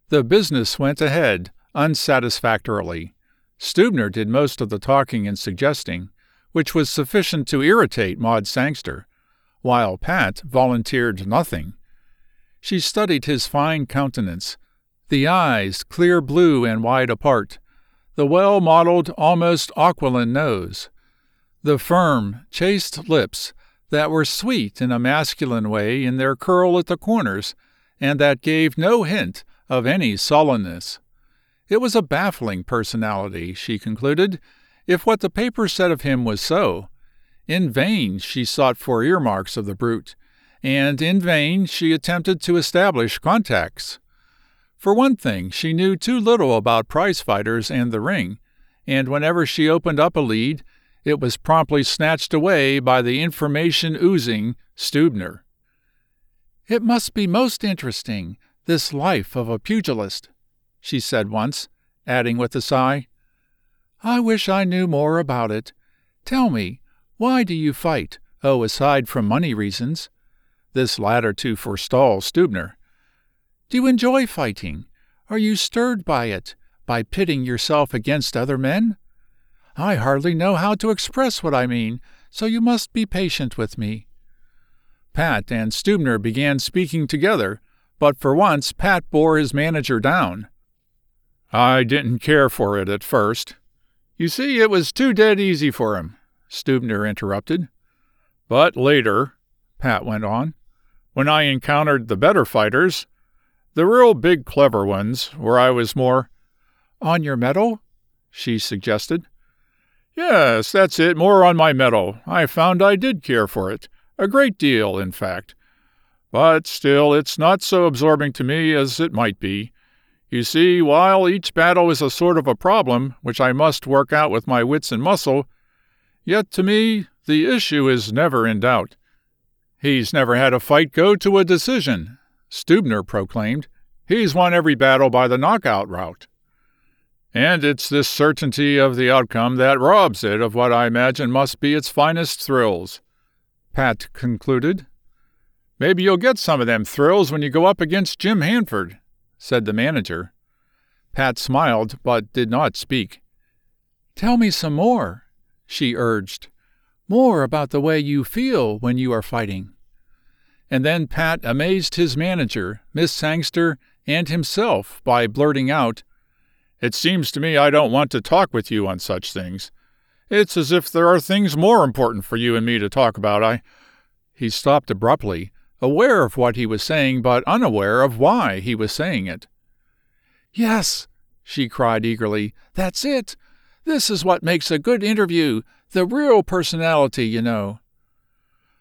The business went ahead unsatisfactorily. Stubner did most of the talking and suggesting, which was sufficient to irritate Maud Sangster, while Pat volunteered nothing. She studied his fine countenance, the eyes clear blue and wide apart, the well-modeled, almost aquiline nose, the firm, chaste lips that were sweet in a masculine way in their curl at the corners and that gave no hint of any sullenness. It was a baffling personality, she concluded, if what the papers said of him was so. In vain she sought for earmarks of the brute, and in vain she attempted to establish contacts. For one thing, she knew too little about prize-fighters and the ring, and whenever she opened up a lead, it was promptly snatched away by the information-oozing Stubner. "It must be most interesting, this life of a pugilist," she said once, adding with a sigh, "I wish I knew more about it. Tell me, why do you fight, aside from money reasons?" This latter to forestall Stubner. "Do you enjoy fighting? Are you stirred by it, by pitting yourself against other men? I hardly know how to express what I mean, so you must be patient with me." Pat and Stubner began speaking together, but for once Pat bore his manager down. "I didn't care for it at first. You see, it was too dead easy for him," Stubner interrupted. "But later," Pat went on, "when I encountered the better fighters, the real big clever ones, where I was more—" "On your mettle?" she suggested. "Yes, that's it, more on my mettle. I found I did care for it. A great deal, in fact. But still, it's not so absorbing to me as it might be. You see, while each battle is a sort of a problem which I must work out with my wits and muscle, yet to me the issue is never in doubt." "He's never had a fight go to a decision," Stubner proclaimed. "He's won every battle by the knockout route." "And it's this certainty of the outcome that robs it of what I imagine must be its finest thrills," Pat concluded. "Maybe you'll get some of them thrills when you go up against Jim Hanford," said the manager. Pat smiled, but did not speak. "Tell me some more," she urged. "More about the way you feel when you are fighting." And then Pat amazed his manager, Miss Sangster, and himself by blurting out, "It seems to me I don't want to talk with you on such things. It's as if there are things more important for you and me to talk about. He stopped abruptly, aware of what he was saying, but unaware of why he was saying it. "Yes," she cried eagerly, "that's it. This is what makes a good interview, the real personality, you know.